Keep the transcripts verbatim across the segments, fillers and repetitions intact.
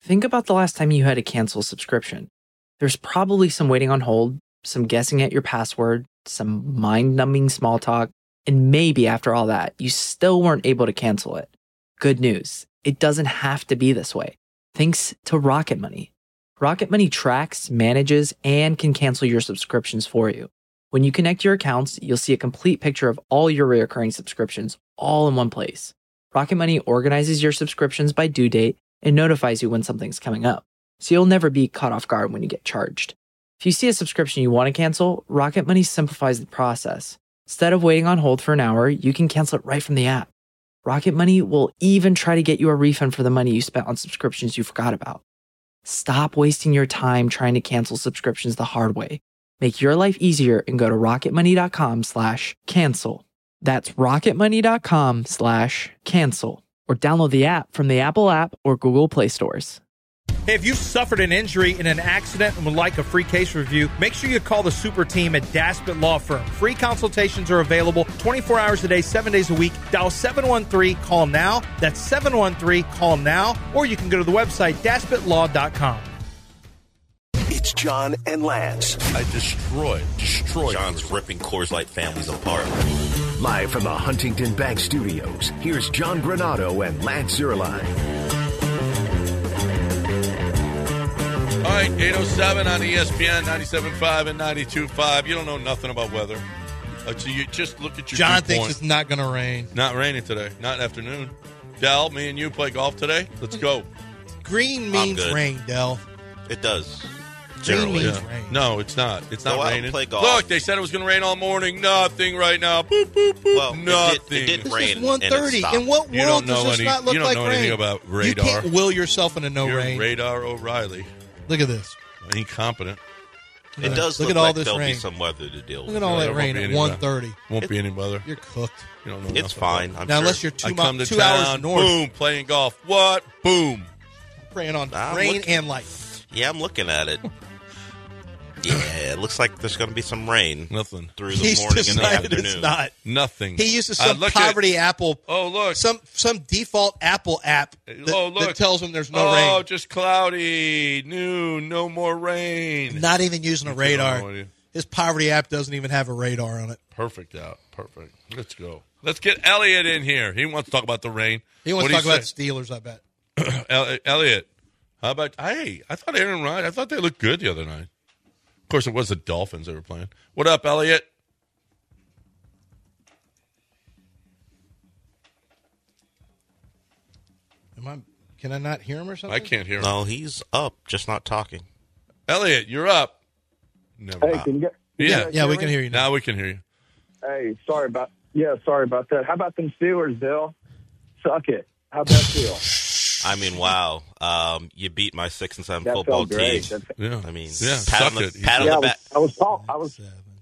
Think about the last time you had to cancel a subscription. There's probably some waiting on hold, some guessing at your password, some mind-numbing small talk, and maybe after all that, you still weren't able to cancel it. Good news, it doesn't have to be this way. Thanks to Rocket Money. Rocket Money tracks, manages, and can cancel your subscriptions for you. When you connect your accounts, you'll see a complete picture of all your recurring subscriptions all in one place. Rocket Money organizes your subscriptions by due date and notifies you when something's coming up, so you'll never be caught off guard when you get charged. If you see a subscription you want to cancel, Rocket Money simplifies the process. Instead of waiting on hold for an hour, you can cancel it right from the app. Rocket Money will even try to get you a refund for the money you spent on subscriptions you forgot about. Stop wasting your time trying to cancel subscriptions the hard way. Make your life easier and go to rocketmoney.com slash cancel. That's rocketmoney.com slash cancel. Or download the app from the Apple app or Google Play stores. Hey, if you've suffered an injury in an accident and would like a free case review, make sure you call the super team at Daspit Law Firm. Free consultations are available twenty-four hours a day, seven days a week. Dial seven one three, call now. That's seven one three, call now. Or you can go to the website, daspit law dot com. It's John and Lance. I destroyed, destroyed. John's ripping Coors Light families apart. Live from the Huntington Bank Studios, here's John Granado and Lance Zierlein. All right, eight oh seven on E S P N, ninety-seven point five and ninety-two point five. You don't know nothing about weather. Uh, so you just look at your John dew thinks point. it's not going to rain. Not raining today. Not in the afternoon. Del, me and you play golf today? Let's go. Green means rain, Del. It does. Green Generally. means Yeah. rain. No, it's not. It's not Go out and raining. play golf. Look, they said it was going to rain all morning. Nothing right now. Boop, boop, boop. Well, Nothing. it did, it did This rain. is one thirty. and it In what stopped. You world don't know does this any- not look you don't like know rain? anything about You radar. can't will yourself into no You're rain. Radar O'Reilly. Look at this. Incompetent. It does Look look at all like this there'll rain. be some weather to deal Look with. at all Yeah, that there won't rain be at any one weather. thirty. Won't It- be any weather. You're cooked. You don't know It's nothing fine. about I'm Now, sure. unless you're two, I mi- come to two town, hours north, boom, playing golf. What? Boom. praying on I'm rain looking- and light. Yeah, I'm looking at it. Yeah, it looks like there's going to be some rain Nothing. through the He's morning and the decided afternoon. it's not. Nothing. He uses I some looked at- poverty Apple. Oh, look. Some some default Apple app that, oh, look. that tells him there's no oh, rain. just cloudy. Noon. No more rain. Not even using a radar. No idea. His poverty app doesn't even have a radar on it. Perfect out. Perfect. Let's go. Let's get Elliot in here. He wants to talk about the rain. He wants What to do talk you about say? Steelers, I bet. El- Elliot, how about, hey, I thought Aaron Rodgers, I thought they looked good the other night. Of course, it was the Dolphins they were playing. What up, Elliot? Am I? Can I not hear him or something? I can't hear him. No, he's up, just not talking. Elliot, you're up. Never. Hey, can you get? yeah, Yeah, we can hear you now. now we can hear you. Hey, sorry about. Yeah, sorry about that. How about them Steelers, Bill? Suck it. How'd that feel? I mean, wow. Um, you beat my six and seven That football felt great. team. That's- Yeah. I mean, Yeah, pat on suck the, it. pat on yeah, I the was, back. I was call, I was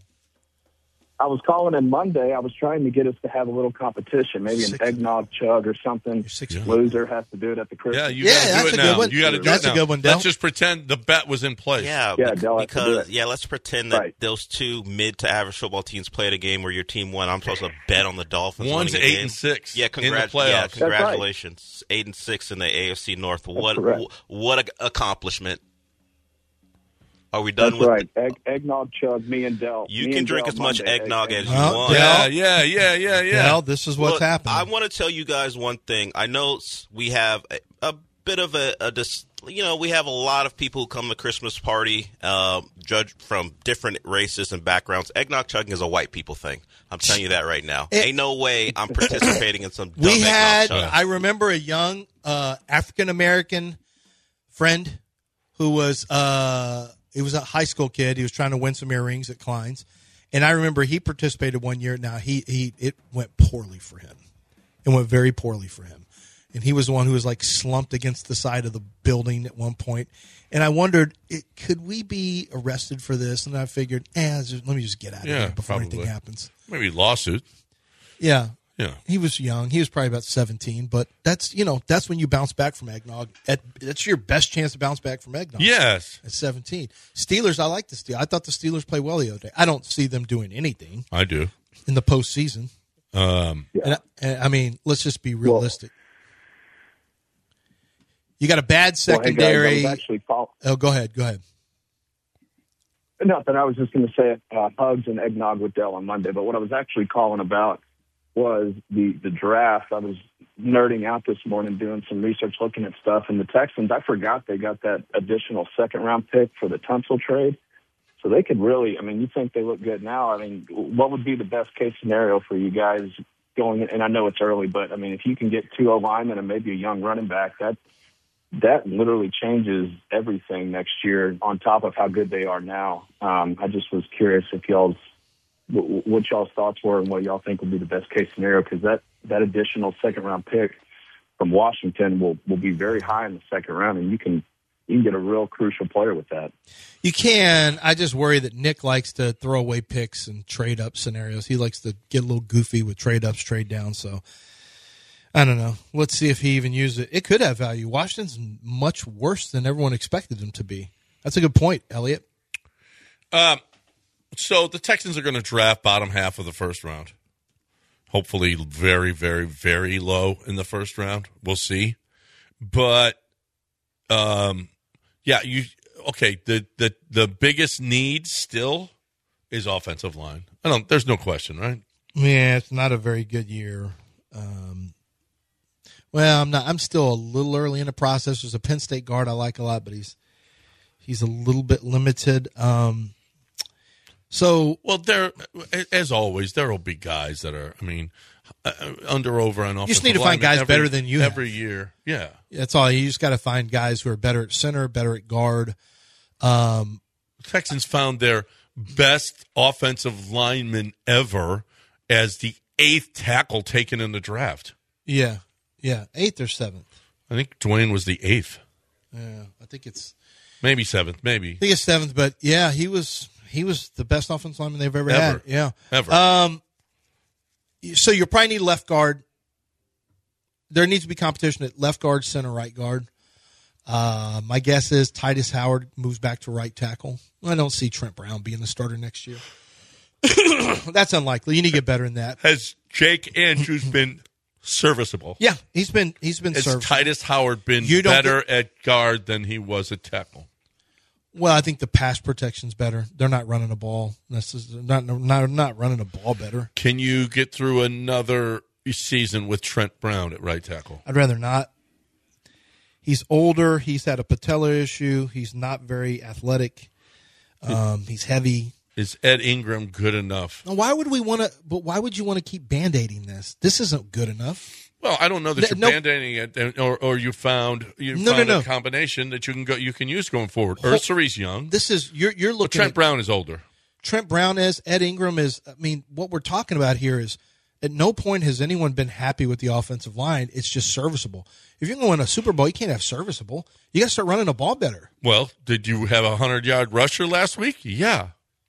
I was calling in Monday. I was trying to get us to have a little competition, maybe an Six- eggnog chug or something. You're six- Loser has to do it at the Christmas. Yeah, you Yeah, got to that's do a it good now. one. You got to do That's it a now. good one, Del. Let's just pretend the bet was in place. Yeah, Yeah, bec- Del has to do because it. yeah, let's pretend that Right. those two mid to average football teams played a game where your team won. I'm supposed to bet on the Dolphins. One's winning a eight game. and six Yeah, in the congrats. playoffs. Yeah, That's right. congratulations. Eight and six in the A F C North. What correct. what a accomplishment. Are we done That's with right. Egg, eggnog chug, me and Del. You Me can and drink Del as much Monday. eggnog as you Well, want. Yeah, yeah, yeah, yeah, yeah. Well, this is what's Look, happening. I want to tell you guys one thing. I know s- we have a, a bit of a, a dis, you know, we have a lot of people who come to Christmas party, uh, judge from different races and backgrounds. Eggnog chugging is a white people thing. I'm telling you that right now. It- Ain't no way I'm participating in some. Dumb we eggnog had, chugging. I remember a young uh, African American friend who was, uh, he was a high school kid. He was trying to win some earrings at Klein's, and I remember he participated one year. Now he he it went poorly for him. It went very poorly for him, and he was the one who was like slumped against the side of the building at one point. And I wondered, it, could we be arrested for this? And I figured, eh, just, let me just get out of Yeah, here before probably. anything happens. Maybe lawsuit. Yeah. Yeah. He was young. He was probably about seventeen, but that's, you know, that's when you bounce back from eggnog. At, that's your best chance to bounce back from eggnog. Yes. At seventeen. Steelers, I like the Steelers. I thought the Steelers played well the other day. I don't see them doing anything I do. in the postseason. Um, And I, and I mean, let's just be realistic. You You got a bad secondary. Well, hey guys, I was actually call- oh, go ahead. Go ahead. Nothing. I was just going to say uh, hugs and eggnog with Dell on Monday. But what I was actually calling about was the, the draft. I was nerding out this morning doing some research, looking at stuff. And the Texans, I forgot they got that additional second-round pick for the Tunsil trade. So they could really, I mean, you think they look good now. I mean, what would be the best-case scenario for you guys going in? And I know it's early, but, I mean, if you can get two O-linemen and maybe a young running back, that that literally changes everything next year on top of how good they are now. Um, I just was curious if y'all's, what y'all's thoughts were and what y'all think would be the best-case scenario, because that, that additional second-round pick from Washington will, will be very high in the second round, and you can you can get a real crucial player with that. You can. I just worry that Nick likes to throw away picks and trade up scenarios. He likes to get a little goofy with trade ups, trade downs. So I don't know. Let's see if he even used it. It could have value. Washington's much worse than everyone expected him to be. That's a good point, Elliot. Um, so the Texans are going to draft bottom half of the first round. Hopefully very, very, very low in the first round. We'll see. But, um, yeah, you okay, the, the, the biggest need still is offensive line. I don't there's no question, right? Yeah, it's not a very good year. Um, well, I'm not I'm still a little early in the process. There's a Penn State guard I like a lot, but he's he's a little bit limited. Um, so well, there as always, there will be guys that are, I mean, uh, under over on offensive. You just need to find guys every, better than you every have. year. Yeah, that's all. You just got to find guys who are better at center, better at guard. Um, Texans found their best offensive lineman ever as the eighth tackle taken in the draft. Yeah, yeah, eighth or seventh. I think Dwayne was the eighth. Yeah, I think it's maybe seventh. Maybe I think it's seventh, but yeah, he was he was the best offensive lineman they've ever, ever. had. Yeah, ever. Um, so you probably need left guard. There needs to be competition at left guard, center, right guard. Uh, my guess is Titus Howard moves back to right tackle. I don't see Trent Brown being the starter next year. That's unlikely. You need to get better than that. Has Jake Andrews been serviceable? Yeah, he's been he's been Has serviceable. Titus Howard been You don't better get- at guard than he was at tackle? Well, I think the pass protection's better. They're not running a ball. This is not not not running a ball better. Can you get through another season with Trent Brown at right tackle? I'd rather not. He's older. He's had a patella issue. He's not very athletic. Um, he's heavy. Is Ed Ingram good enough? Now, why would we want to? But why would you want to keep band-aiding this? This isn't good enough. Well, I don't know that Th- you're no- band-aiding it, or or you found you No, found no, a no. combination that you can go you can use going forward. Hol- Ursari's young. This is you're you're But looking. Trent at, Brown is older. Trent Brown is. Ed Ingram is. I mean, what we're talking about here is. At no point has anyone been happy with the offensive line. It's just serviceable. If you're going to win a Super Bowl, you can't have serviceable. You got to start running the ball better. Well, did you have a hundred-yard rusher last week? Yeah.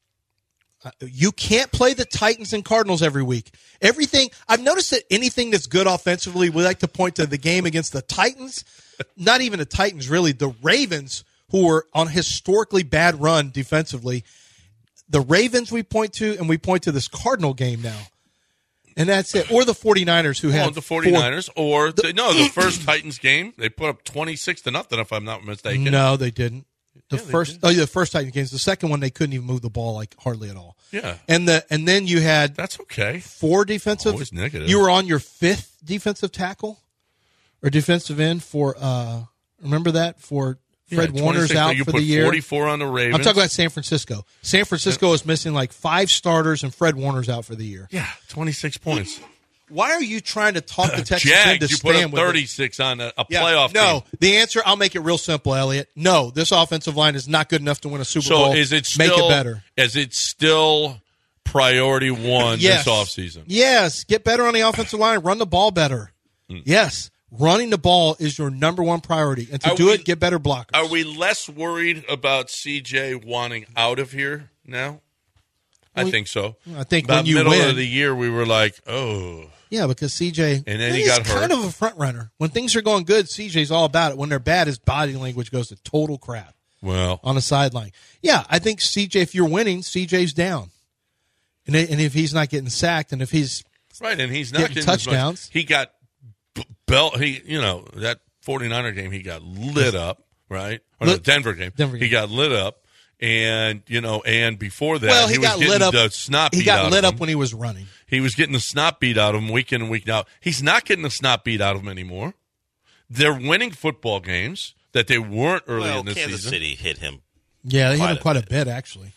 Uh, you can't play the Titans and Cardinals every week. Everything I've noticed that anything that's good offensively, we like to point to the game against the Titans. Not even the Titans, really. The Ravens, who were on a historically bad run defensively. The Ravens we point to, and we point to this Cardinal game now. And that's it. Or the 49ers who Oh, had the 49ers, or The- the, no, the first Titans game, they put up twenty-six to nothing, if I'm not mistaken. No, they didn't. The Yeah, they first, did. oh, yeah, the first Titans games. The second one, they couldn't even move the ball like hardly at all. Yeah, And the and then you had that's okay. four defensive. Always negative. You were on your fifth defensive tackle or defensive end for. uh Remember that for Fred Yeah, Warner's twenty-six, out you for put the year. forty-four on the Ravens. I'm talking about San Francisco. San Francisco is missing like five starters, and Fred Warner's out for the year. yeah, twenty-six points. Why are you trying to talk the Texans Jags, into you put staying up with it? thirty-six on a, a Yeah, playoff no, game. the answer, I'll make it real simple, Elliot. No, this offensive line is not good enough to win a Super So Bowl. is it still Make it better. Is it still priority one Yes. this offseason? Yes, get better on the offensive line. Run the ball better. Hmm. Yes, running the ball is your number one priority. And to Are do we- it, get better blockers. Are we less worried about C J wanting out of here now? I Well, think so. I think About when you middle win, of the year, we were like, oh. yeah, because C J And then he he's got hurt. kind of a front runner. When things are going good, C J's all about it. When they're bad, his body language goes to total crap Well, on the sideline. Yeah, I think C J, if you're winning, C J's down. And, and if he's not getting sacked, and if he's right, and he's not Getting getting as much- touchdowns. He got b- belt. He, you know, that forty-niner game, he got lit up, right? Or the Denver game. Denver He game. got lit up. And, you know, and before that, Well, he, he, was got getting lit up. the snot He beat got out lit of up him. when he was running. He was getting the snot beat out of him week in and week out. He's not getting the snot beat out of him anymore. They're winning football games that they weren't early well, in the Kansas season. City hit him. Yeah, they hit Quite him a quite a bit. bit, actually.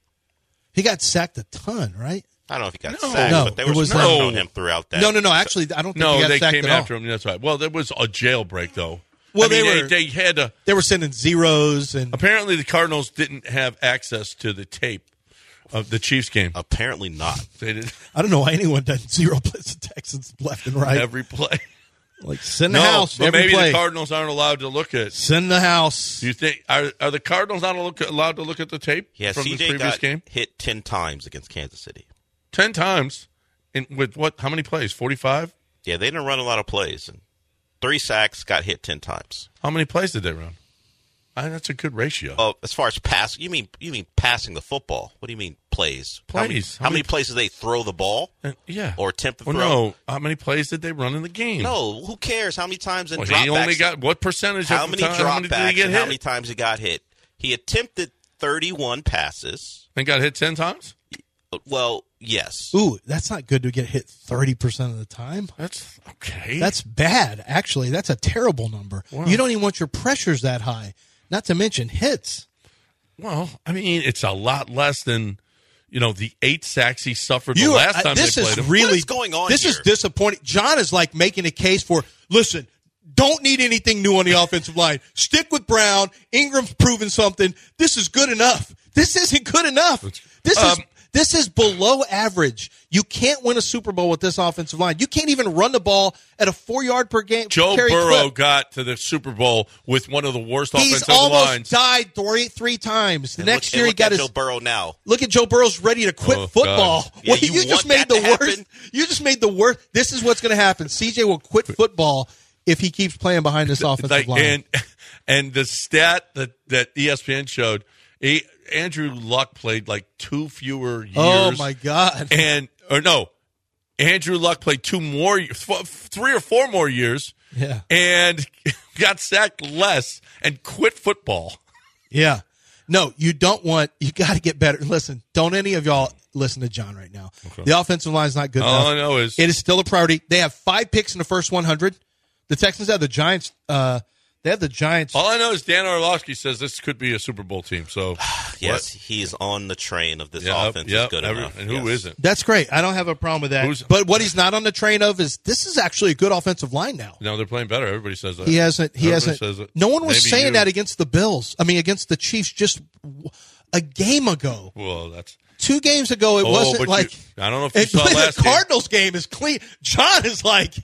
He got sacked a ton, right? I don't know if he got No. sacked, No, but they it were was, smart uh, on him throughout that. No, no, no. Actually, I don't think he No, got they sacked came at after all. him. That's right. Well, there was a jailbreak, though. Well, I mean, they they, were- they had to. They were sending zeros and Apparently, the Cardinals didn't have access to the tape of the Chiefs game. Apparently not. They did I don't know why anyone does zero blitz the Texans left and right. every play. Like send the No, house but every maybe play. the Cardinals aren't allowed to look at. Send the house. Do you think are are the Cardinals not look, allowed to look at the tape Yeah, from C the J previous got game? hit ten times against Kansas City. Ten times, in with what? How many plays? Forty-five. Yeah, they didn't run a lot of plays. And three sacks, got hit ten times. How many plays did they run? I, that's a good ratio. Oh, as far as pass, you mean you mean passing the football? What do you mean plays? How many, Plays. how How many many- plays did they throw the ball And- yeah. or attempt to Well, throw? no. How many plays did they run in the game? No, who cares? How many times in Well, dropbacks? he only got what percentage? how of the many time, how many did he dropbacks get and hit? how many times he got hit? He attempted thirty-one passes. And got hit ten times. Well, yes. Ooh, that's not good to get hit thirty percent of the time. That's okay. That's bad, actually. That's a terrible number. Wow. You don't even want your pressures that high. Not to mention hits. well. I mean, it's a lot less than you know the eight sacks he suffered You the are- last I- time this they is played him. really What is going on This is here? disappointing. John is like making a case for, listen, don't need anything new on the offensive line. Stick with Brown. Ingram's proven something. This is good enough. This isn't good enough. This is Um, this is below average. You can't win a Super Bowl with this offensive line. You can't even run the ball at a four yard per game. Joe carry Burrow clip. got to the Super Bowl with one of the worst He's offensive almost lines. died three three times. The And next look, year and he look got at his. Joe Burrow now. Look at Joe Burrow's ready to quit Oh, football. God. Yeah, Well, you you, just want made that the to worst. happen? You just made the worst. This is what's going to happen. C J will quit football if he keeps playing behind this offensive Like, line. and and the stat that, that E S P N showed, he, Andrew Luck played like two fewer years. oh my God! And or no, Andrew Luck played two more, f- three or four more years, Yeah, and got sacked less and quit football. yeah. No, you don't want. You got to get better. Listen, don't any of y'all listen to John right now. The offensive line is not good All I enough. know is It is still a priority. They have five picks in the first one hundred. The Texans have the Giants. Uh, they have the Giants. all I know is Dan Orlovsky says this could be a Super Bowl team. So Yes, he is on the train of this Yep, offense yep, is good every- enough. and who yes. isn't? That's great. I don't have a problem with that. Who's- but what he's not on the train of is this is actually a good offensive line now. No, they're playing better. Everybody says that. He hasn't. He Everybody hasn't. says it. No one was Maybe saying you. that against the Bills. I mean, against the Chiefs just w- a game ago. Well, that's. Two games ago, it Oh, wasn't but like. you- I don't know if you and saw the last game. Cardinals game is clean. John is like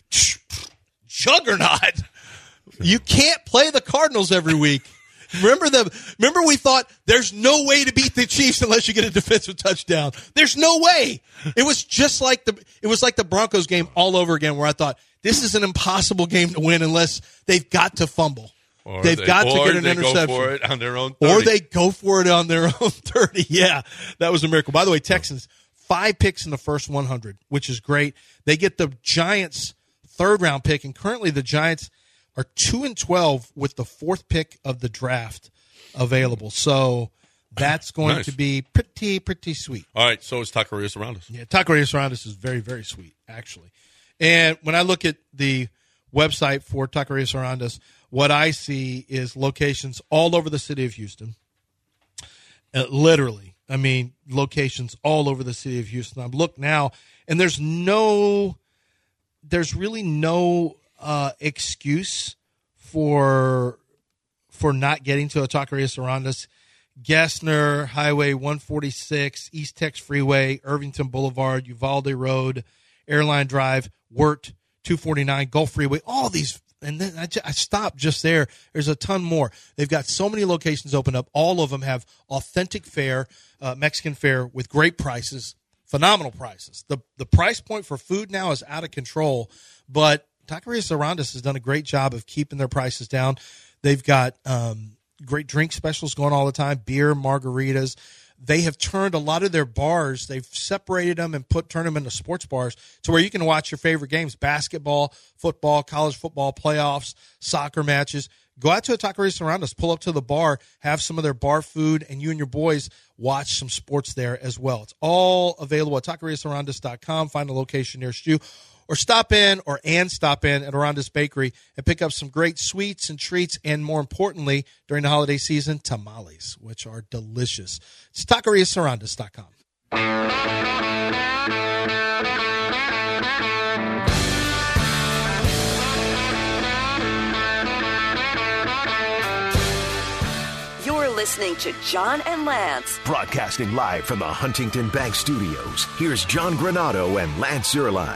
juggernaut. You can't play the Cardinals every week. Remember the? Remember we thought there's no way to beat the Chiefs unless you get a defensive touchdown. There's no way. It was just like the. It was like the Broncos game all over again, where I thought this is an impossible game to win unless they've got to fumble. Or They've they- got to or get an they interception. Go for it on their own. Or thirty. they go for it on their own thirty. Yeah, that was a miracle. By the way, Texans, five picks in the first one hundred, which is great. They get the Giants' third round pick, and currently the Giants are two and twelve with the fourth pick of the draft available. So that's going Nice. to be pretty, pretty sweet. All right, so is Taquerius around us. Yeah, Taquerius Sarandis is very, very sweet, actually. And when I look at the website for Taquerius Sarandis, what I see is locations all over the city of Houston. Uh, literally. I mean, locations all over the city of Houston. I'm look now, and there's no, there's really no uh, excuse for for not getting to a Taquerius Sarandis. Gessner, Highway one forty-six, East Tex Freeway, Irvington Boulevard, Uvalde Road, Airline Drive, Wirt, two forty-nine, Gulf Freeway, all these. And then I, just, I stopped just there. There's a ton more. They've got so many locations open up. All of them have authentic fare, uh, Mexican fare with great prices, phenomenal prices. The the price point for food now is out of control, but Taquerius Sarandis has done a great job of keeping their prices down. They've got um, great drink specials going all the time, beer, margaritas. they have turned a lot of their bars, they've separated them and put turned them into sports bars to where you can watch your favorite games, basketball, football, college football, playoffs, soccer matches. Go out to a taqueria Surrounders, pull up to the bar, have some of their bar food, and you and your boys watch some sports there as well. It's all available at taqueria surrounders dot com. Find a location nearest you. Or stop in, or and stop in at Aranda's Bakery and pick up some great sweets and treats, and more importantly, during the holiday season, tamales, which are delicious. It's taqueria surrounders dot com. You're listening to John and Lance. Broadcasting live from the Huntington Bank Studios, here's John Granado and Lance Zierlein.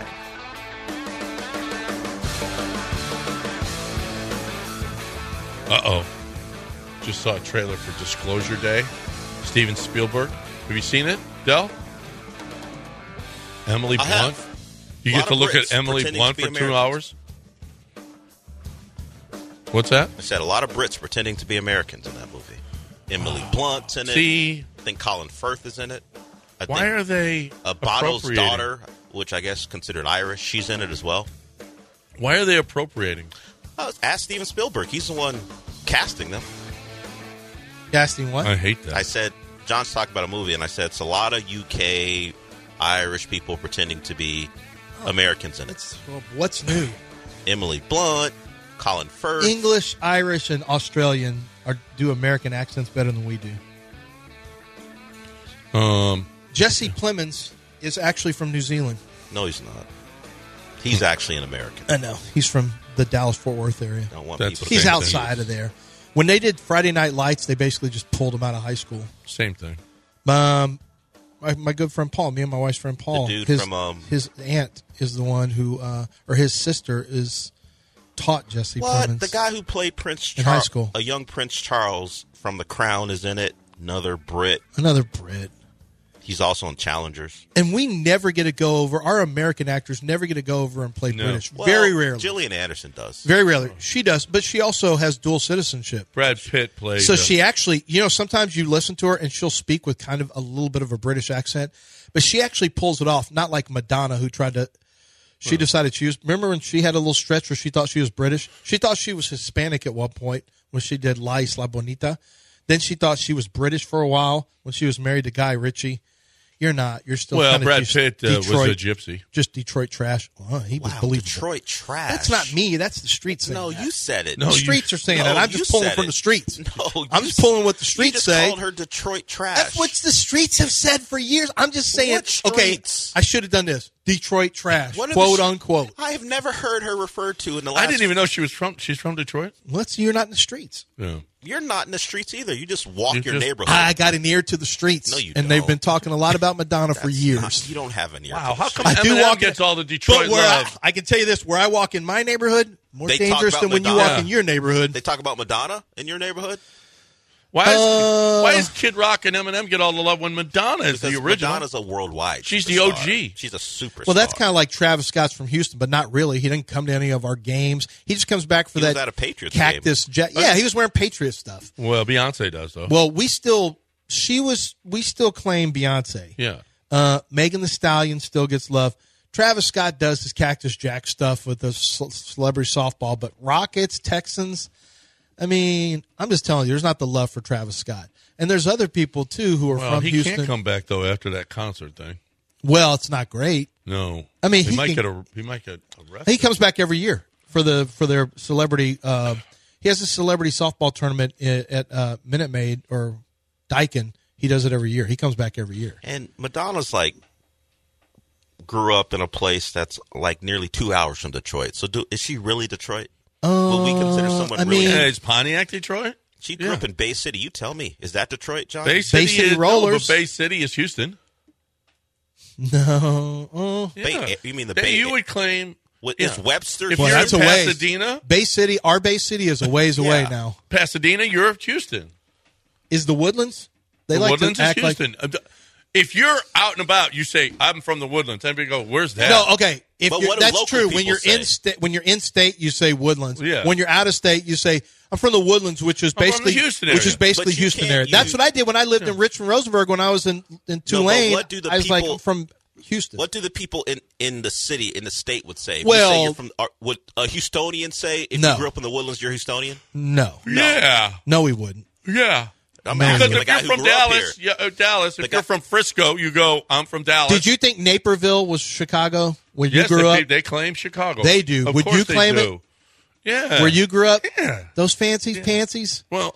Uh-oh. Just saw a trailer for Disclosure Day. Steven Spielberg. Have you seen it, Del? Emily I Blunt? have. You A get lot to of look Brits at Emily pretending Blunt to for be two Americans. hours? What's that? I said a lot of Brits pretending to be Americans in that movie. Emily Blunt's in it. See, I think Colin Firth is in it. I why think are they uh, Bono's appropriating? daughter, which I guess considered Irish, she's in it as well. Why are they appropriating? Oh, ask Steven Spielberg. He's the one casting them. Casting what? I hate that. I said, John's talking about a movie, and I said it's a lot of U K, Irish people pretending to be Americans in it. It's, well, what's new? Emily Blunt, Colin Firth. English, Irish, and Australian are do American accents better than we do. Um, Jesse Plemons is actually from New Zealand. No, he's not. He's actually an American. I know. He's from the Dallas-Fort Worth area. I don't want That's people the to He's Same think thing. outside of there. When they did Friday Night Lights, they basically just pulled him out of high school. same thing. Um, my, my good friend Paul, me and my wife's friend Paul, dude his, from, um, his aunt is the one who, uh, or his sister is taught Jesse What? Plemons. The guy who played Prince In Charles, high school. a young Prince Charles from The Crown is in it. Another Brit. Another Brit. He's also in Challengers. And we never get to go over, our American actors never get to go over and play No. British. Well, Very rarely. Gillian Anderson does. Very rarely. She does, but she also has dual citizenship. Brad Pitt played. So uh, she actually, you know, sometimes you listen to her and she'll speak with kind of a little bit of a British accent, but she actually pulls it off, not like Madonna who tried to, she decided she was, remember when she had a little stretch where she thought she was British? She thought she was Hispanic at one point when she did La Isla Bonita. Then she thought she was British for a while when she was married to Guy Ritchie. You're not. You're still well, kind of Brad just Pitt uh, was Detroit, a gypsy. just Detroit trash. Well, he was Wow, believable. Detroit trash. That's not me. That's the streets saying No, that. you said it. No, The you- streets are saying No, that. I'm you just pulling said from it. the streets. No, I'm you just pulling what the You streets just say. called her Detroit trash. That's what the streets have said for years. I'm just saying. What Okay, streets? I should have done this. Detroit trash, What are the quote sh- unquote. I have never heard her referred to in the last. I didn't even know she was from. She's from Detroit. What's you're not in the streets? Yeah. You're not in the streets either. You just walk You your just- neighborhood. I got an ear to the streets, No, you and they've don't. been talking a lot about Madonna for That's years. not- you don't have an ear. Wow, to how the come I streets. do Eminem walk gets in- all the Detroit But where I, love? I can tell you this: where I walk in my neighborhood, more They talk dangerous about than when you Madonna. walk in your neighborhood. They talk about Madonna in your neighborhood Why is Uh, Why is Kid Rock and Eminem get all the love when Madonna is because the original? Madonna's a worldwide. She's the superstar. O G. She's a superstar. Well, that's kind of like Travis Scott's from Houston, but not really. He didn't come to any of our games. He just comes back for He was that at a Patriots cactus jet. Yeah, he was wearing Patriot stuff. Well, Beyonce does though. Well, we still, she was, we still claim Beyonce. yeah. Uh, Megan Thee Stallion still gets love. Travis Scott does his Cactus Jack stuff with the c- celebrity softball, but Rockets, Texans, I mean, I'm just telling you, there's not the love for Travis Scott. And there's other people, too, who are Well, from he Houston. can't come back though after that concert thing. Well, it's not great. No. I mean, he, he might can- get a. He might get arrested. He comes back every year for the for their celebrity. Uh, he has a celebrity softball tournament at, at uh, Minute Maid or Daikin. He does it every year. He comes back every year. And Madonna's like grew up in a place that's like nearly two hours from Detroit. So, do, is she really Detroit? Will we consider someone I really? mean- Yeah, is Pontiac Detroit? She grew yeah. up in Bay City. You tell me, is that Detroit, John? Bay City, City is, no, Rollers. but Bay City is Houston. No, oh. Bay- Yeah. you mean the They- Bay? You would claim What, yeah. Is Webster? if Well, you're that's in a ways. Pasadena, Bay City. Our Bay City is a ways away Yeah. now. Pasadena, you're Houston. Is the Woodlands? They The like Woodlands to act is like. Houston. Uh, If you're out and about, you say, "I'm from the Woodlands." Everybody go, "Where's that?" No, okay. If But you're, what do that's local true. When people you're in say? state, when you're in state, you say Woodlands. Yeah. When you're out of state, you say I'm from the Woodlands, which is I'm from the basically Houston which area. is basically But you Houston can't area. That's use- what I did when I lived in Richmond, Rosenberg. When I was in in Tulane, what do the I was like, people- I'm from Houston. What do the people in, in the city, in the state, would say? If Well- you say you're from, are, would a Houstonian say if No. you grew up in the Woodlands, you're Houstonian? No, Yeah. no, we wouldn't. Yeah. I'm Man. asking Because the if guy you're who from grew up Dallas, here. yeah, uh, Dallas. If The you're guy- from Frisco, you go, I'm from Dallas. Did you think Naperville was Chicago when Yes, you grew they, up? they claim Chicago. They do. Of Would course you they claim do. Yeah. Where you grew up? Yeah. Those fancies pansies? Well,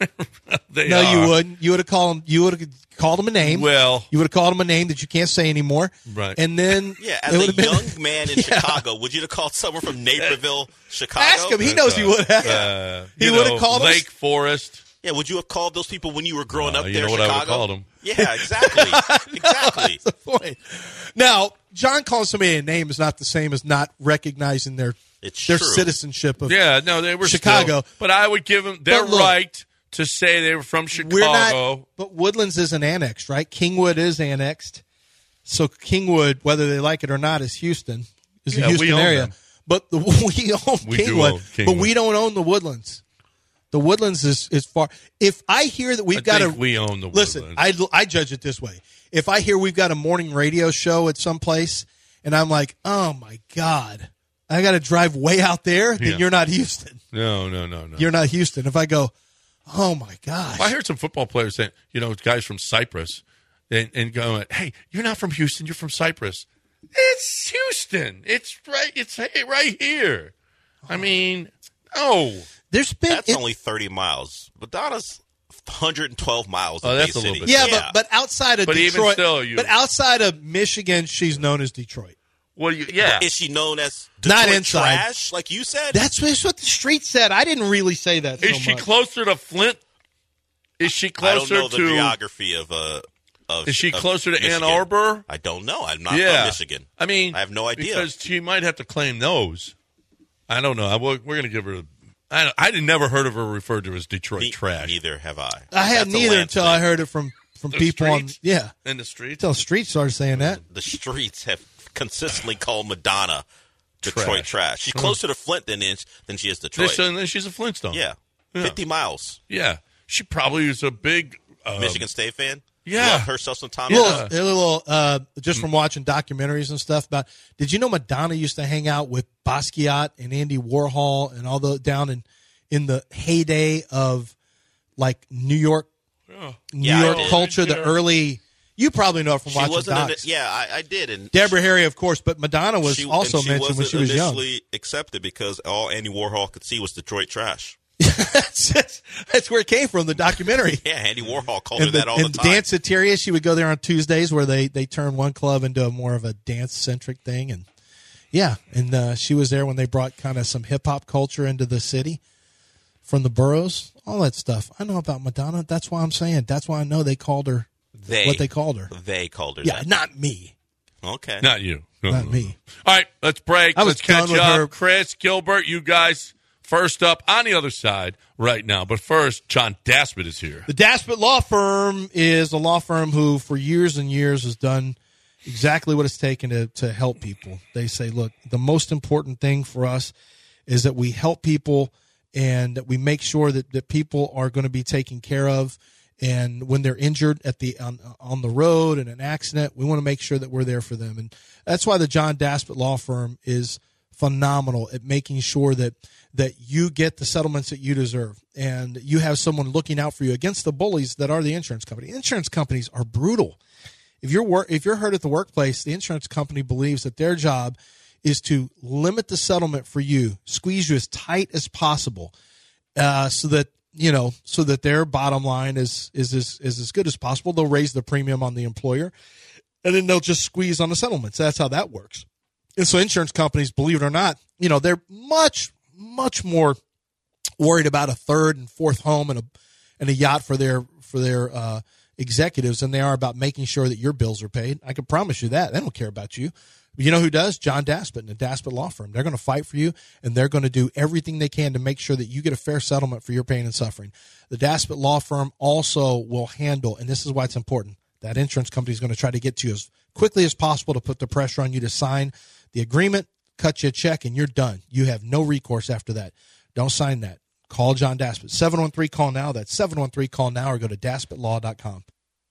they No, are. you wouldn't. You would have called them. You would have called them a name. Well, you would have called them a name that you can't say anymore. Right. And then Yeah, it as a would have been- young man in Chicago, would you have called someone from Naperville, Chicago? Ask him. He knows you would have. uh, He you would've know, called us- Lake Forest. Yeah, would you have called those people when you were growing Uh, up you there know in what I Chicago? would've called them. Yeah, exactly. exactly. That's the point. Now, John calling somebody a name is not the same as not recognizing their It's their true. citizenship of Yeah, no, they were Chicago. still- but I would give them their But look, right to say they were from Chicago. We're not, but Woodlands isn't annexed, right? Kingwood is annexed. So Kingwood, whether they like it or not, is Houston. Is Yeah, a we Houston own area. them. But the, we own We do Kingwood, own but Kingwood. we don't own the Woodlands. The Woodlands is, is far. If I hear that we've I got think a we own the listen, Woodlands. I I judge it this way. If I hear we've got a morning radio show at some place, and I'm like, oh my god, I got to drive way out there, then Yeah. you're not Houston. No, no, no, no. You're not Houston. If I go, oh my gosh, I heard some football players saying, you know, guys from Cyprus, and, and going, hey, you're not from Houston, you're from Cyprus. It's Houston. It's right. It's hey, right here. I mean, oh, there's been That's it- only thirty miles. Madonna's one hundred twelve miles. Oh, in that's Bay a little City. bit. Yeah, but but outside of But even Detroit, still, you- but outside of Michigan, she's known as Detroit. well, you, yeah. Is she known as Not Detroit inside. trash, like you said? That's, that's what the street said. I didn't really say that. Is so she much. closer to Flint? Is she I closer don't know the to? geography of uh of Is she of closer to Michigan. Ann Arbor? I don't know. I'm not Yeah, from Michigan. I mean, I have no idea. because she might have to claim those. I don't know. I, we're going to give her. A, I I had never heard of her referred to as Detroit Ne- trash Neither have I. I had That's a neither Lance until thing. I heard it from from The people on streets? yeah in the streets. until street started saying that. The streets have consistently called Madonna Detroit Trash. trash. She's closer to Flint than is than she is Detroit. This, and then she's a Flintstone. yeah. Yeah. fifty miles. yeah. She probably is a big um, Michigan State fan. yeah. Love herself some Tom. A little, Izzo. a little uh, just from watching documentaries and stuff about. Did you know Madonna used to hang out with Basquiat and Andy Warhol and all the down in in the heyday of like New York, Yeah. New Yeah, I York did. culture, the Yeah. early. You probably know it from She watching wasn't. In docs. it, yeah, I, I did. And Deborah Harry, of course, but Madonna was she, also and she mentioned when wasn't she was young. initially accepted because all Andy Warhol could see was Detroit trash. that's, that's, that's where it came from, the documentary. Yeah, Andy Warhol called her And, the, that all the and time. Danceteria, she would go there on Tuesdays where they, they turn one club into a more of a dance-centric thing. And yeah, and uh, she was there when they brought kind of some hip-hop culture into the city from the boroughs, all that stuff. I know about Madonna. That's why I'm saying. That's why I know they called her They, what they called her. They called her. Yeah, that. not me. Okay. Not you. No, Not no, me. no. All right, let's break. I was let's catch done with up. her. Chris, Gilbert, you guys first up on the other side right now. But first, John Daspit is here. The Daspit Law Firm is a law firm who, for years and years, has done exactly what it's taken to, to help people. They say, look, the most important thing for us is that we help people and that we make sure that, that people are going to be taken care of. And when they're injured at the on, on the road in an accident, we want to make sure that we're there for them. And that's why the John Daspit Law Firm is phenomenal at making sure that that you get the settlements that you deserve and you have someone looking out for you against the bullies that are the insurance company. Insurance companies are brutal. If you're wor- if you're hurt at the workplace, the insurance company believes that their job is to limit the settlement for you, squeeze you as tight as possible, uh, so that you know, so that their bottom line is is is, is as good as possible. They'll raise the premium on the employer, and then they'll just squeeze on the settlements. That's how that works. And so insurance companies, believe it or not, you know, they're much, much more worried about a third and fourth home and a and a yacht for their for their uh, executives than they are about making sure that your bills are paid. I can promise you that. They don't care about you. But you know who does? John Daspit and the Daspit Law Firm. They're going to fight for you, and they're going to do everything they can to make sure that you get a fair settlement for your pain and suffering. The Daspit Law Firm also will handle, and this is why it's important, that insurance company is going to try to get to you as quickly as possible to put the pressure on you to sign the agreement, cut you a check, and you're done. You have no recourse after that. Don't sign that. call John Daspit. seven one three call now. That's seven one three call now, or go to daspit law dot com.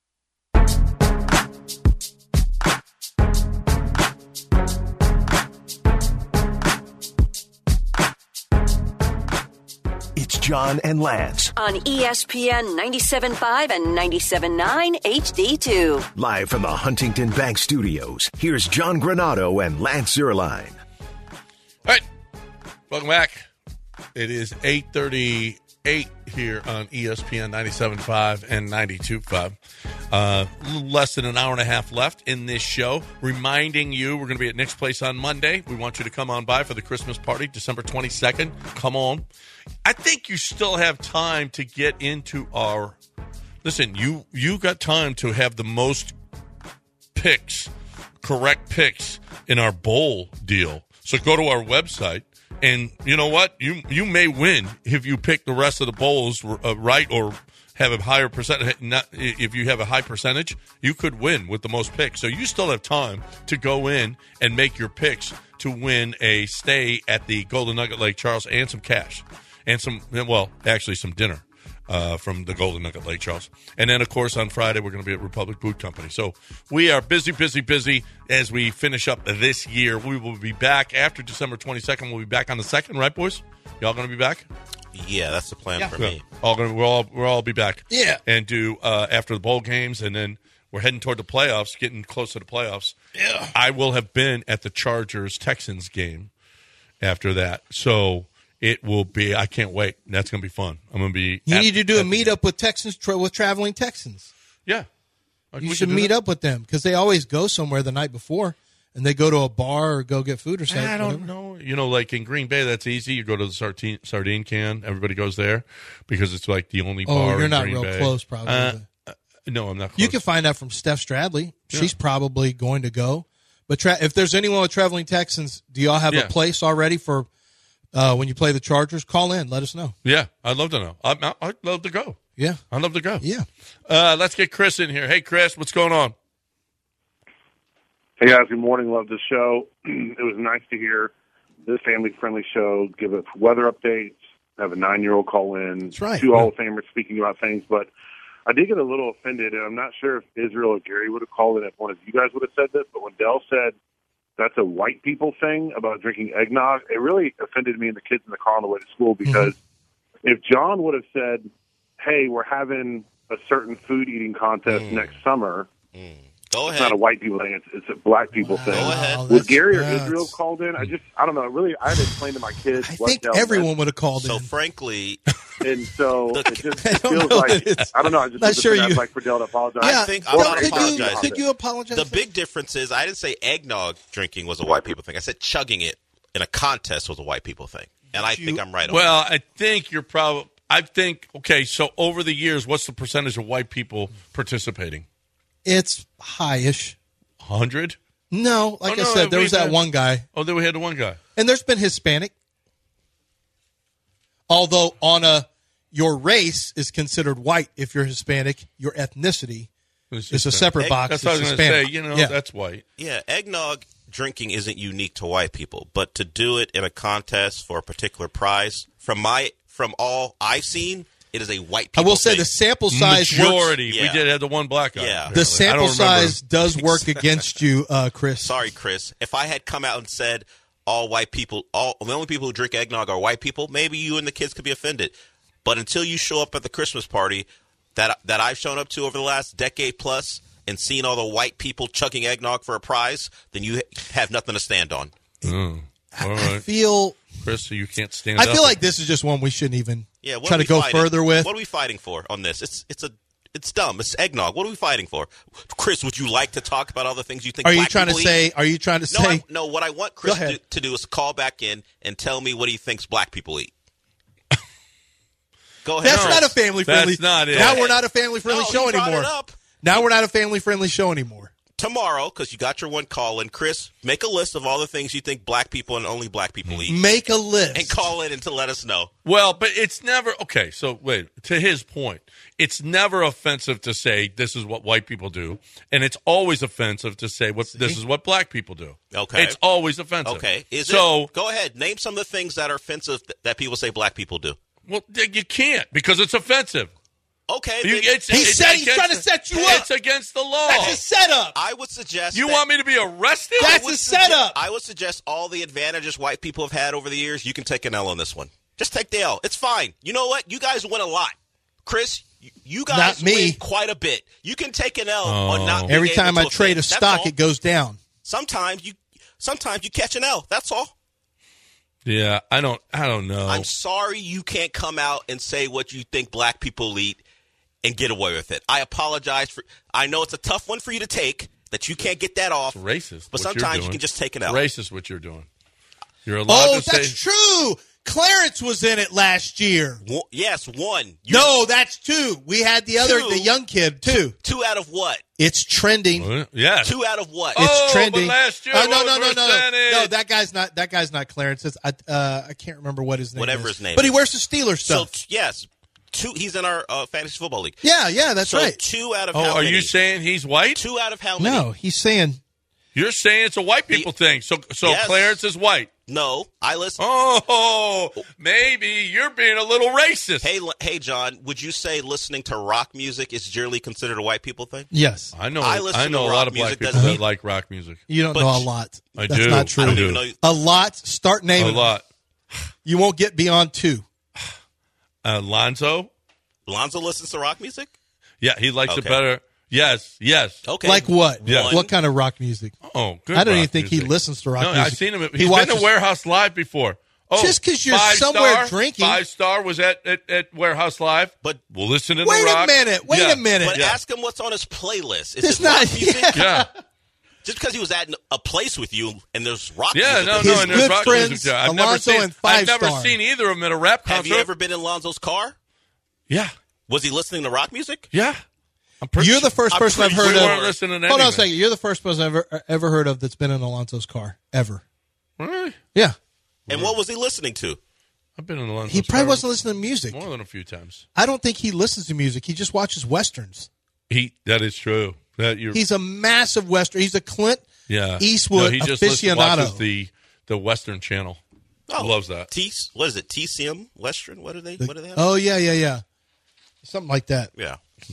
It's John and Lance, On E S P N ninety-seven point five and ninety-seven point nine H D two. live from the Huntington Bank Studios. Here's John Granado and Lance Zierlein. All right, welcome back. It is eight thirty-eight here on E S P N ninety-seven point five and ninety-two point five. Uh, less than an hour and a half left in this show. Reminding you, we're going to be at Nick's Place on Monday. We want you to come on by for the Christmas party, December twenty-second. Come on. I think you still have time to get into our... Listen, you, you got time to have the most picks, correct picks in our bowl deal. So go to our website. And you know what? You you may win if you pick the rest of the bowls uh, right, or have a higher percent. Not, if you have a high percentage, you could win with the most picks. So you still have time to go in and make your picks to win a stay at the Golden Nugget Lake Charles and some cash and some, well, actually some dinner. Uh, from the Golden Nugget Lake Charles. And then, of course, on Friday, we're going to be at Republic Boot Company. So we are busy, busy, busy as we finish up this year. We will be back after December twenty-second. We'll be back on the second, right, boys? Y'all going to be back? Yeah, that's the plan Yeah. for me. All gonna, we'll all we'll all be back. Yeah. And do uh, after the bowl games, and then we're heading toward the playoffs, getting close to the playoffs. Yeah. I will have been at the Chargers-Texans game after that. So... It will be. I can't wait. That's going to be fun. I'm going to be. You at, need to do a at the- meetup with Texans, tra- with traveling Texans. Yeah. You We should can do meet that. up with them because they always go somewhere the night before, and they go to a bar or go get food or something. I don't whatever. know. You know, like in Green Bay, that's easy. You go to the sardine, sardine can. Everybody goes there because it's like the only Oh, bar you're in not Green real Bay. close, probably. Uh, uh, no, I'm not close. You can find out from Steph Stradley. Yeah. She's probably going to go. But tra- if there's anyone with traveling Texans, do y'all have Yeah. a place already for uh, when you play the Chargers? Call in. Let us know. Yeah, I'd love to know. I'd, I'd love to go. Yeah. I'd love to go. Yeah. Uh, let's get Chris in here. Hey, Chris, what's going on? Hey guys, good morning. Love the show. It was nice to hear this family-friendly show. Give us weather updates. Have a nine-year-old call in. That's right. Two Hall of Famers speaking about things, but I did get a little offended, and I'm not sure if Israel or Gary would have called in if one of you guys would have said this, but when Dell said that's a white people thing about drinking eggnog, it really offended me and the kids in the car on the way to school because mm-hmm. if John would have said, hey, we're having a certain food-eating contest Mm. next summer, Mm. Go it's ahead. not a white people thing. It's, it's a black people Wow, thing. Go ahead. Would that's- Gary or that's- Israel have called in? I just, I don't know. Really, I had to explain to my kids. I what think Dell everyone meant. would have called So in. frankly, And so Look, it just I it don't feels know like, that it's- I don't know. I just not was sure I'd you- like for Dell to apologize. yeah. I think I'm Del, not could, you, apologizing. could you apologize? the big difference is I didn't say eggnog drinking was a white people thing. I said chugging it in a contest was a white people thing. And I think I'm right on Well, I think you're probably. I think okay. So over the years, what's the percentage of white people participating? It's high-ish. Hundred. No, like Oh, I no, said, there we was that had- one guy. Oh, then we had the one guy. And there's been Hispanic. Although on a your race is considered white if you're Hispanic, your ethnicity It's is a just separate Egg- box. That's what I is was going to say. Hispanic. You know, yeah. that's white. Yeah, eggnog drinking isn't unique to white people, but to do it in a contest for a particular prize, from my from all I've seen, it is a white I people will say thing. the sample size works, Majority. We Yeah. did have the one black guy. Yeah. the apparently. I sample don't remember. size does work against you, uh, Chris. Sorry, Chris. If I had come out and said all white people, all the only people who drink eggnog are white people, maybe you and the kids could be offended. But until you show up at the Christmas party that that I've shown up to over the last decade plus and seen all the white people chugging eggnog for a prize, then you have nothing to stand on. Mm. All I right, feel Chris. So you can't stand. I up. feel like this is just one we shouldn't even Yeah, what try are to we go fighting? further with. What are we fighting for on this? It's it's a it's dumb. It's eggnog. What are we fighting for? Chris, would you like to talk about all the things you think Are you black trying to people say? eat? Are you trying to No, say? I, no. What I want Chris Go ahead. to, to do is call back in and tell me what he thinks black people eat. Go ahead. That's Chris. not a family friendly. That's not it. Now Go we're ahead. not a family friendly No, show he brought anymore. it up. Now we're not a family friendly show anymore. Tomorrow, because you got your one call, and Chris, make a list of all the things you think black people and only black people eat, Make a list. and call in and to let us know. Well, but it's never okay. So wait, to his point, it's never offensive to say this is what white people do, and it's always offensive to say what this is what black people do. Okay. It's always offensive. Okay, is so it? Go ahead. Name some of the things that are offensive th- that people say black people do. Well, you can't because it's offensive. Okay. You, then- it's, He it's said he's against trying to the- set you up. It's against the law. That's a setup. I would suggest You that- want me to be arrested? That's I would a suggest- setup. I would suggest all the advantages white people have had over the years, you can take an L on this one. Just take the L. It's fine. You know what? You guys win a lot. Chris, you- you guys Not me. win quite a bit. You can take an L on not being Every able time to I trade a offend. That's stock, all. it goes down. Sometimes you sometimes you catch an L. That's all. Yeah, I don't. I don't know. I'm sorry you can't come out and say what you think black people eat and get away with it. I apologize for. I know it's a tough one for you to take. That you can't get that off. It's racist. But what you're sometimes you doing. can just take it out. Racist. What you're doing. You're allowed Oh, to that's say. true. Clarence was in it last year. One, yes, one. You- No, that's two. We had the other, Two. the young kid, too. Two out of what? It's trending. Uh, Yes. Two out of what? Oh, It's trending. but last year, oh, no, what no, no, was no, the no, percentage? no. That guy's not. That guy's not Clarence. It's, I, uh, I can't remember what his name Whatever is. his name But he is. wears the Steelers So stuff. t- yes, two. He's in our uh, fantasy football league. yeah, yeah, that's so right. two out of Oh, how are many? you saying he's white? two out of how many? No, he's saying You're saying it's a white people thing. So, so Yes. Clarence is white. No, I listen. Oh, maybe you're being a little racist. Hey, l- hey, John. Would you say listening to rock music is generally considered a white people thing? yes. I know. I I, listen know to a rock lot of black music, people doesn't that mean- like rock music. You don't But know a sh- lot. I That's do. not true. I don't do. even know. A lot. Start A naming. lot. You won't get beyond two. Uh, Lonzo. Lonzo listens to rock music. Yeah, he likes it Okay. better. Yes, yes. Okay, Like what? Yeah. One. What kind of rock music? Oh, good. I don't rock even think he music. listens to rock no, music. I've seen him. He He's been watches- to Warehouse Live before. Oh, Just 'cause you're Five somewhere Star, drinking- Five Star was at, at, at Warehouse Live. But- we'll listen to Wait the a rock. minute. Wait Yeah. a minute. But Yeah. ask him what's on his playlist. Is It's it rock not- music? Yeah, Just because he was at a place with you and there's rock yeah, music. no, doesn't no, His and there's good rock friends, music there. I've never Alonzo seen. and Five I've never Star. seen either of them at a rap concert. Have you ever been in Lonzo's car? Yeah, Was he listening to rock music? yeah. I'm pretty You're the sure- first I'm person I've pretty heard We sure- weren't of. listening to Hold on a anything. second. You're the first person I've ever, ever heard of that's been in Alonso's car ever. Really? Yeah. And what was he listening to? I've been in Alonzo's He probably car wasn't listening to music. more than a few times. I don't think he listens to music. He just watches westerns. He that is true. That you He's a massive western. He's a Clint yeah Eastwood no, he just listens, aficionado. watches the the Western Channel. Oh, Loves that. T. What is it? T C M Western? What are they? What do they have? Oh yeah, yeah, yeah. Something like that. Yeah,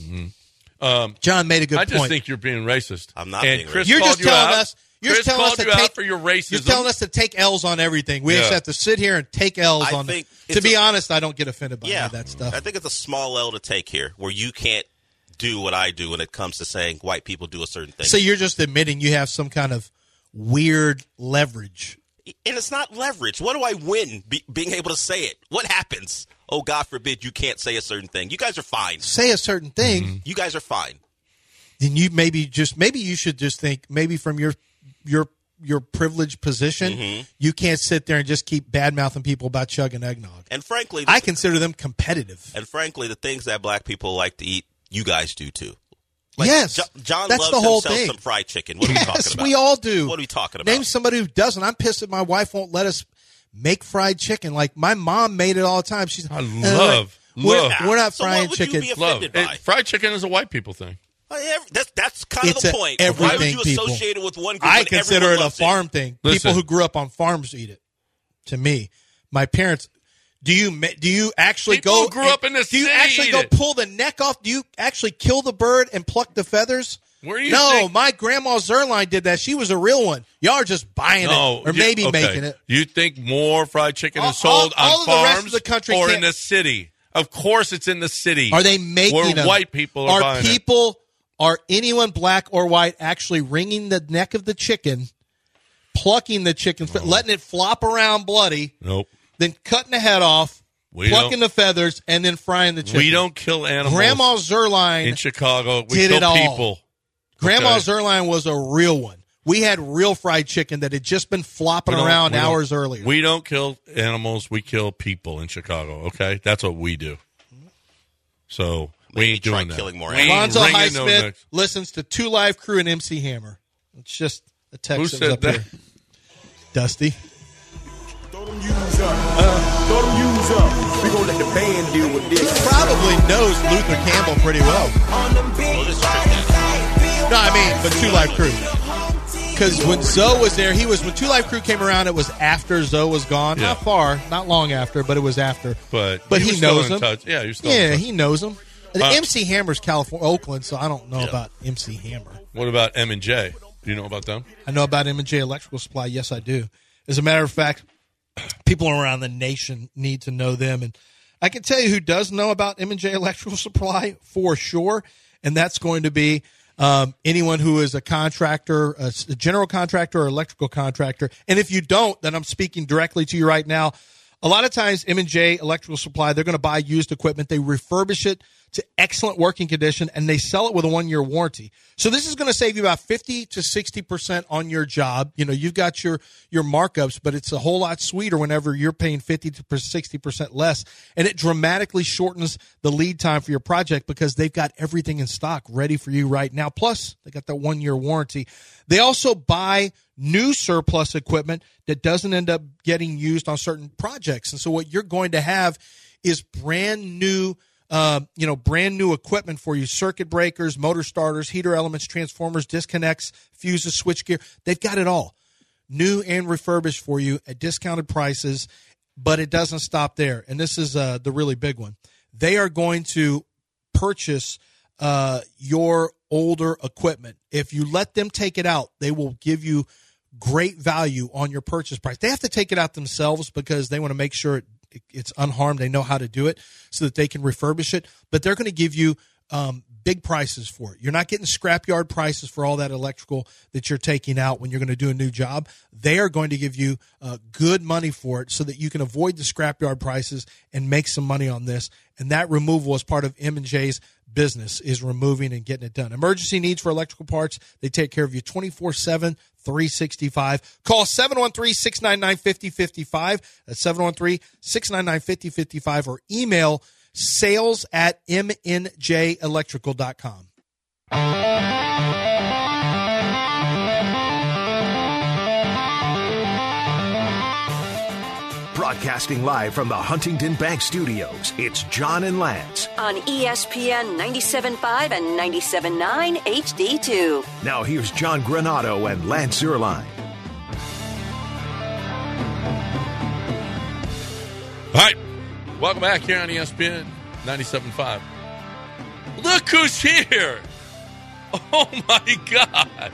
John made a good I just point. think you're being racist. I'm not and being Chris racist. You're called just you telling out. us. You're Chris telling us called to you take, out for your racism. You're telling us to take L's on everything. We Yeah. just have to sit here and take L's I on. think To it's be a- honest, I don't get offended by any yeah. of that stuff. I think it's a small L to take here, where you can't do what I do when it comes to saying white people do a certain thing. So you're just admitting you have some kind of weird leverage. And it's not leverage. What do I win be, being able to say it? What happens? Oh, God forbid you can't say a certain thing. You guys are fine. Say a certain thing, Mm-hmm. You guys are fine. then you maybe just maybe you should just think maybe from your your your privileged position, Mm-hmm. you can't sit there and just keep bad mouthing people about chugging eggnog. And frankly, the, I consider them competitive. and frankly, the things that black people like to eat, you guys do too. Like, yes, Jo- John that's loves the whole himself thing. some fried chicken. What are we talking Yes, about? we all do. What are we talking about? Name somebody who doesn't. I'm pissed that my wife won't let us make fried chicken. Like my mom made it all the time. She's I uh, love, we're, love, we're not So frying what would you chicken. be love. offended It- by? fried chicken is a white people thing. Uh, ev- That's that's kind It's of the a point. Why would everything, you people. associate it with one group? I when consider everyone it a loves farm thing. Listen. People who grew up on farms eat it. To me, my parents. Do you ma- do you actually People go? who grew up in the Do you city actually eat go it. pull the neck off? Do you actually kill the bird and pluck the feathers? Where you no, think- my grandma Zerline did that. She was a real one. Y'all are just buying No, it or you- maybe okay. making it. You think more fried chicken All- is sold all- all on of the rest farms of the country or can't- in the city? Of course, it's in the city. Are they making where them? white people are, Are buying it. people? Are anyone black or white actually wringing the neck of the chicken, plucking the chicken, letting it flop around bloody, Nope. then cutting the head off, We plucking don't- the feathers, and then frying the chicken? We don't kill animals. Grandma Zerline in Chicago, we did kill it all. people. Grandma Okay. Zerline was a real one. We had real fried chicken that had just been flopping We don't- around we don't- hours earlier. We don't kill animals. We kill people in Chicago. Okay, that's what we do. So we Maybe ain't try doing that. killing more We ain't Alonzo ringing no Highsmith necks. listens to Two Live Crew and M C Hammer. It's just a text Who that was said up that? here. Dusty. Throw them U's up. Uh, throw them U's up. We gon' let the band deal with He this. probably knows Luther Campbell pretty well. Well, this is Trick Daddy. No, I mean, but Two Live Crew. because when Zoe was there, he was when Two Live Crew came around. It was after Zoe was gone. Yeah. Not far, not long after, but it was after. But but he he, was still knows in him. touch. Yeah, he was still in Yeah, touch. he knows him. The Uh, M C Hammer's California, Oakland, so I don't know Yeah. about M C Hammer. What about M and J? Do you know about them? I know about M and J Electrical Supply. Yes, I do. As a matter of fact, people around the nation need to know them, and I can tell you who does know about M and J Electrical Supply for sure, and that's going to be um, anyone who is a contractor, a, s- a general contractor, or electrical contractor. And if you don't, then I'm speaking directly to you right now. A lot of times, M and J Electrical Supply, they're going to buy used equipment, they refurbish it to excellent working condition, and they sell it with a one-year warranty. So this is going to save you about fifty to sixty percent on your job. You know, you've got your your markups, but it's a whole lot sweeter whenever you're paying fifty to sixty percent less, and it dramatically shortens the lead time for your project because they've got everything in stock ready for you right now. Plus, they got that one-year warranty. They also buy new surplus equipment that doesn't end up getting used on certain projects. And so what you're going to have is brand new Uh, you know, brand new equipment for you, circuit breakers, motor starters, heater elements, transformers, disconnects, fuses, switchgear. They've got it all. New and refurbished for you at discounted prices, but it doesn't stop there. And this is uh, the really big one. They are going to purchase uh, your older equipment. If you let them take it out, they will give you great value on your purchase price. They have to take it out themselves because they want to make sure it it's unharmed. They know how to do it so that they can refurbish it, but they're going to give you um, big prices for it. You're not getting scrapyard prices for all that electrical that you're taking out when you're going to do a new job. They are going to give you uh, good money for it so that you can avoid the scrapyard prices and make some money on this. And that removal is part of M and J's business, is removing and getting it done. Emergency needs for electrical parts, they take care of you twenty-four seven, three sixty-five. Call seven one three, six nine nine, five oh five five. That's seven one three, six nine nine, five oh five five, or email sales at m n j electrical dot com. Broadcasting live from the Huntington Bank Studios, it's John and Lance. On E S P N ninety-seven point five and ninety-seven point nine H D two. Now here's John Granado and Lance Zierlein. All right. Welcome back here on E S P N ninety-seven point five. Look who's here. Oh, my God.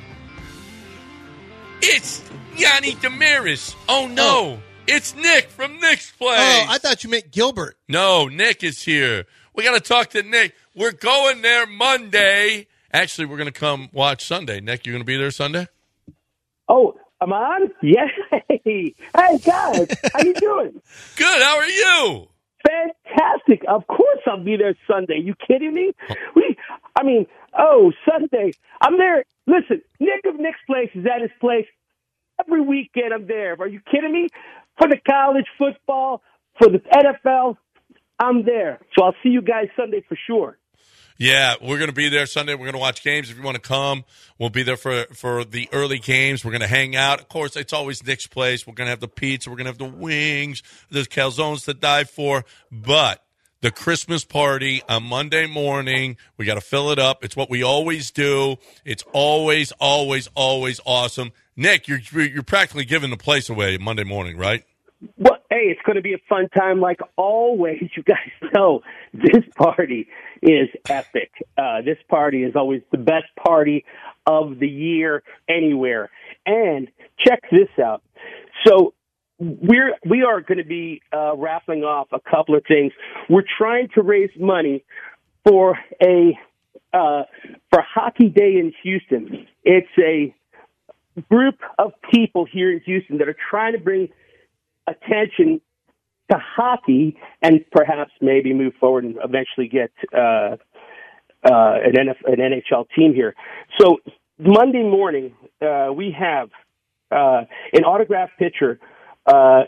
It's Yanni Damaris. Oh, no. Oh. It's Nick from Nick's Place. Oh, I thought you meant Gilbert. No, Nick is here. We got to talk to Nick. We're going there Monday. Actually, we're going to come watch Sunday. Nick, you going to be there Sunday? Oh, I'm on? Yeah. Hey, guys. How you doing? Good. How are you? Fantastic. Of course I'll be there Sunday. You kidding me? We, I mean, oh, Sunday. I'm there. Listen, Nick of Nick's Place is at his place. Every weekend I'm there. Are you kidding me? For the college football, for the N F L, I'm there. So I'll see you guys Sunday for sure. Yeah, we're going to be there Sunday. We're going to watch games. If you want to come, we'll be there for, for the early games. We're going to hang out. Of course, it's always Nick's Place. We're going to have the pizza. We're going to have the wings. There's calzones to die for. But the Christmas party on Monday morning, we got to fill it up. It's what we always do. It's always, always, always awesome. Nick, you're you're practically giving the place away Monday morning, right? Well, hey, it's going to be a fun time like always. You guys know this party is epic. Uh, this party is always the best party of the year anywhere. And check this out. So we're we are going to be uh, raffling off a couple of things. We're trying to raise money for a uh, for Hockey Day in Houston. It's a group of people here in Houston that are trying to bring attention to hockey and perhaps maybe move forward and eventually get uh, uh, an, N F- an N H L team here. So Monday morning, uh, we have uh, an autographed picture uh,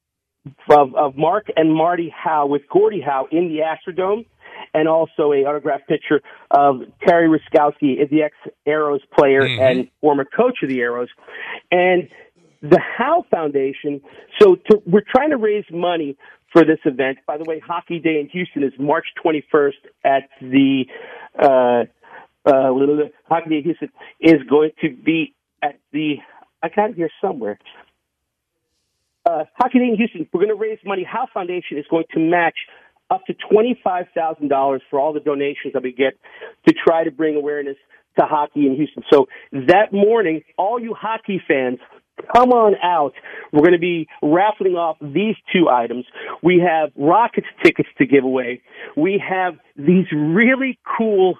of, of Mark and Marty Howe with Gordie Howe in the Astrodome, and also a autographed picture of Terry Ruskowski, the ex-Arrows player mm-hmm. and former coach of the Arrows. And the Howe Foundation, so to, we're trying to raise money for this event. By the way, Hockey Day in Houston is March twenty-first at the uh, uh, Hockey Day in Houston is going to be at the, I got it here somewhere. Uh, Hockey Day in Houston, we're going to raise money. Howe Foundation is going to match up to twenty-five thousand dollars for all the donations that we get to try to bring awareness to hockey in Houston. So that morning, all you hockey fans, come on out. We're going to be raffling off these two items. We have Rockets tickets to give away. We have these really cool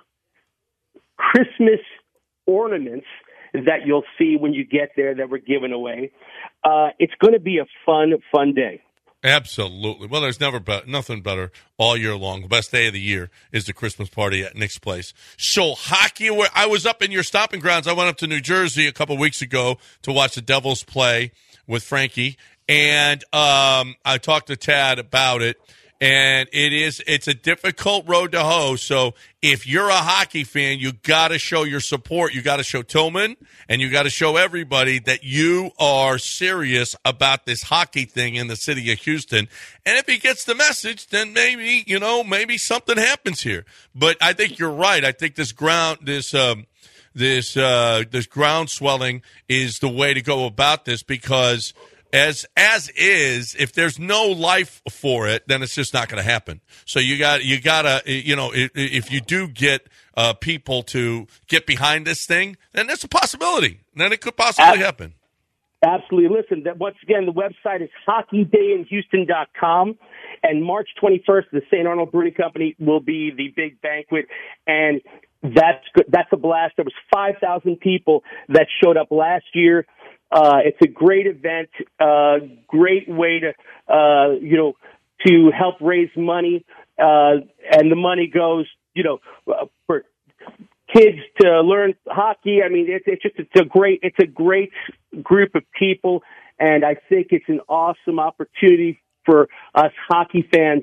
Christmas ornaments that you'll see when you get there that we're giving away. Uh, it's going to be a fun, fun day. Absolutely. Well, there's never be- nothing better all year long. The best day of the year is the Christmas party at Nick's Place. So hockey, where I was up in your stomping grounds. I went up to New Jersey a couple weeks ago to watch the Devils play with Frankie, and um, I talked to Tad about it. And it is, it's a difficult road to hoe. So if you're a hockey fan, you got to show your support. You got to show Tillman and you got to show everybody that you are serious about this hockey thing in the city of Houston. And if he gets the message, then maybe, you know, maybe something happens here. But I think you're right. I think this ground, this, um, this, uh, this ground swelling is the way to go about this, because As as is, if there's no life for it, then it's just not going to happen. So you got you gotta you know if, if you do get uh, people to get behind this thing, then that's a possibility. Then it could possibly happen. Absolutely. Listen, that once again, the website is hockey day in houston dot com, and March twenty-first, the Saint Arnold Brewing Company will be the big banquet, and that's that's a blast. There was five thousand people that showed up last year. Uh, it's a great event, uh, great way to, uh, you know, to help raise money, uh, and the money goes, you know, for kids to learn hockey. I mean, it's, it's just, it's a great, it's a great group of people, and I think it's an awesome opportunity for us hockey fans,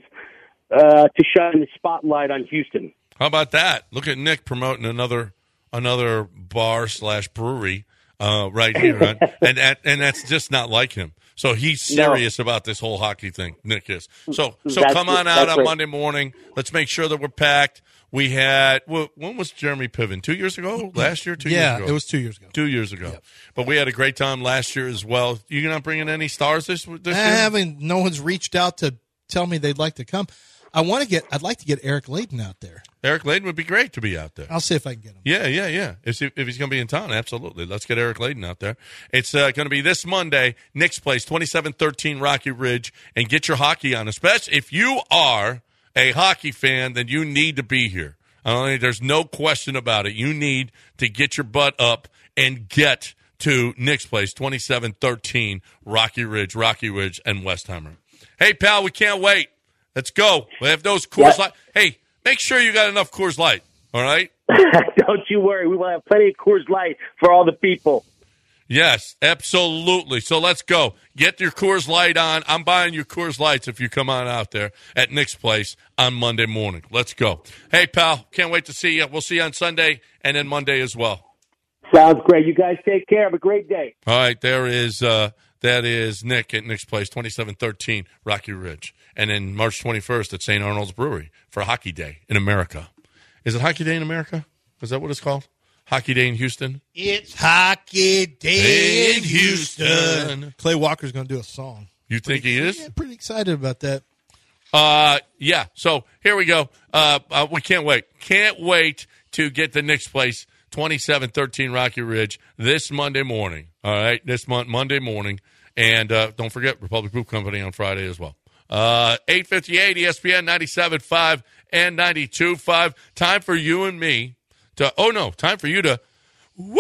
uh, to shine the spotlight on Houston. How about that? Look at Nick promoting another, another bar slash brewery. Uh, right here, right? and and and that's just not like him. So he's serious no. about this whole hockey thing. Nick is. So so that's come on it. out that's on right. Monday morning. Let's make sure that we're packed. We had well, when was Jeremy Piven? Two years ago? Last year? Two yeah, years ago? it was two years ago. Two years ago. Yep. But we had a great time last year as well. You not bringing any stars this this I year? haven't. No one's reached out to tell me they'd like to come. I want to get. I'd like to get Eric Layden out there. Eric Layden would be great to be out there. I'll see if I can get him. Yeah, yeah, yeah. If, if he's going to be in town, absolutely. Let's get Eric Layden out there. It's uh, going to be this Monday, Nick's Place, twenty-seven thirteen Rocky Ridge, and get your hockey on. Especially if you are a hockey fan, then you need to be here. I don't think there's no question about it. You need to get your butt up and get to Nick's Place, twenty-seven thirteen Rocky Ridge, Rocky Ridge, and Westheimer. Hey, pal, we can't wait. Let's go. We have those Coors Light. Hey, make sure you got enough Coors Light, all right? Don't you worry. We will have plenty of Coors Light for all the people. Yes, absolutely. So let's go. Get your Coors Light on. I'm buying your Coors Lights if you come on out there at Nick's Place on Monday morning. Let's go. Hey, pal, can't wait to see you. We'll see you on Sunday and then Monday as well. Sounds great. You guys take care. Have a great day. All right, there is uh, that is Nick at Nick's Place, twenty-seven thirteen Rocky Ridge. And then March twenty-first at Saint Arnold's Brewery for Hockey Day in America. Is it Hockey Day in America? Is that what it's called? Hockey Day in Houston? It's Hockey Day in Houston. Clay Walker's going to do a song. You think he is? Yeah, pretty excited about that. Uh, yeah. So here we go. Uh, uh, we can't wait. Can't wait to get to Nick's Place, twenty-seven thirteen Rocky Ridge this Monday morning. All right, this month Monday morning, and uh, don't forget Republic Brew Company on Friday as well. Uh, eight fifty-eight E S P N ninety-seven point five and ninety-two point five. Time for you and me to. Oh no, time for you to. Woo!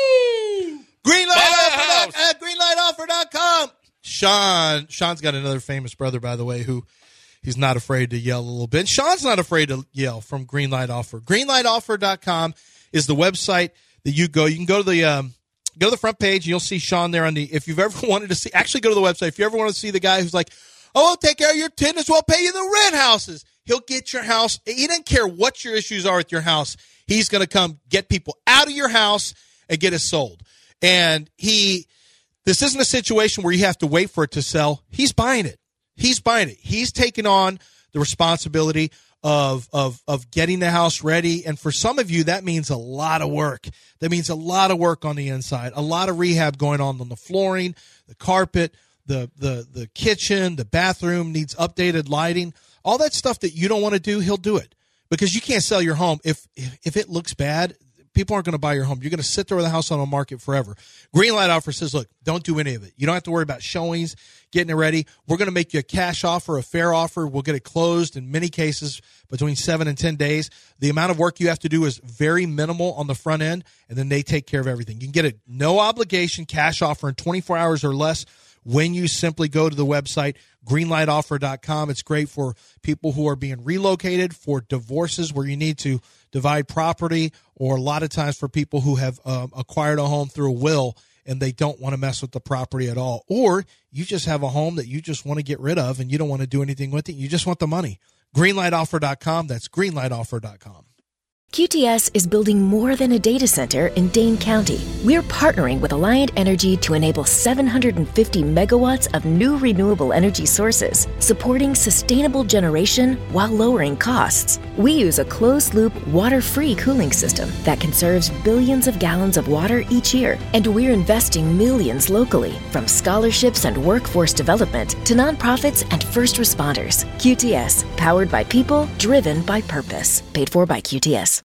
Greenlight offer at greenlight offer dot com. Sean, Sean's got another famous brother, by the way, who he's not afraid to yell a little bit. Sean's not afraid to yell from Greenlight Offer. greenlight offer dot com is the website that you go. You can go to the um, go to the front page, and you'll see Sean there on the. If you've ever wanted to see, actually go to the website. If you ever want to see the guy who's like, oh, I'll take care of your tenants, we'll pay you the rent houses. He'll get your house. He doesn't care what your issues are with your house. He's going to come get people out of your house and get it sold. And he, this isn't a situation where you have to wait for it to sell. He's buying it. He's buying it. He's taking on the responsibility of of of getting the house ready. And for some of you, that means a lot of work. That means a lot of work on the inside, a lot of rehab going on on the flooring, the carpet, the the the kitchen, the bathroom needs updated lighting. All that stuff that you don't want to do, he'll do it, because you can't sell your home if if, if it looks bad. People aren't going to buy your home. You're going to sit there with a house on the market forever. Greenlight Offer says, look, don't do any of it. You don't have to worry about showings, getting it ready. We're going to make you a cash offer, a fair offer. We'll get it closed in many cases between seven and ten days. The amount of work you have to do is very minimal on the front end, and then they take care of everything. You can get a no obligation cash offer in twenty-four hours or less when you simply go to the website, greenlight offer dot com. It's great for people who are being relocated, for divorces where you need to divide property, or a lot of times for people who have um, acquired a home through a will and they don't want to mess with the property at all. Or you just have a home that you just want to get rid of and you don't want to do anything with it. You just want the money. greenlight offer dot com. That's greenlight offer dot com. Q T S is building more than a data center in Dane County. We're partnering with Alliant Energy to enable seven hundred fifty megawatts of new renewable energy sources, supporting sustainable generation while lowering costs. We use a closed-loop, water-free cooling system that conserves billions of gallons of water each year, and we're investing millions locally, from scholarships and workforce development to nonprofits and first responders. Q T S, powered by people, driven by purpose. Paid for by Q T S.